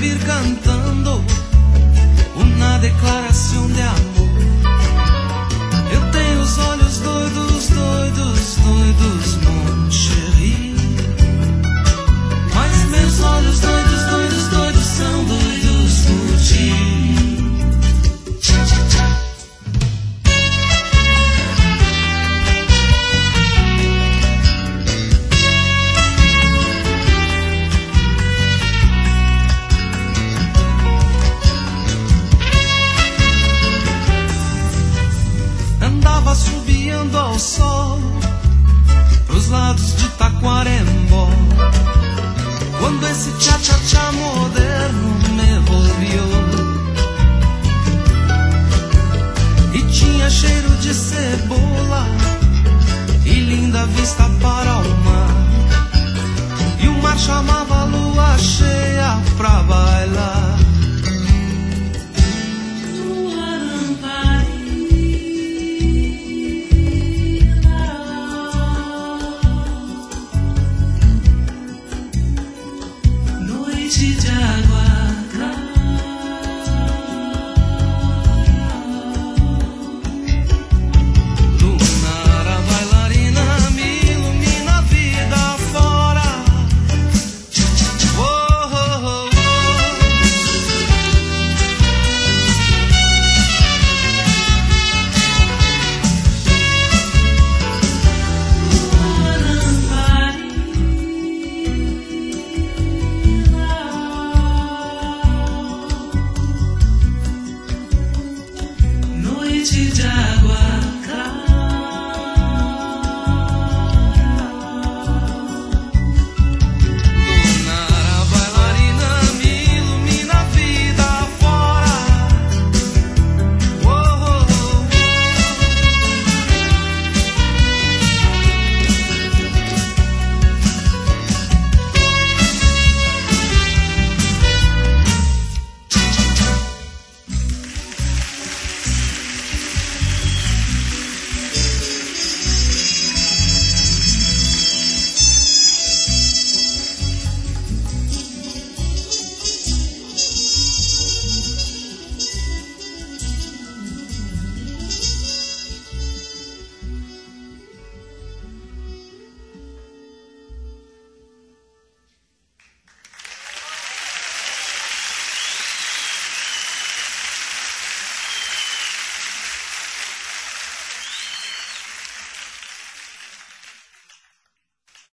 ouvir cantando uma declaração de amor. Eu tenho os olhos doidos, doidos, doidos, mon chéri. Mas meus olhos doidos, doidos, doidos são doidos por ti. Subindo ao sol pros lados de Taquarembó, quando esse tchá-tchá-tchá moderno me volviu. E tinha cheiro de cebola e linda vista para o mar, e o mar chamava a lua cheia pra bailar. Noite de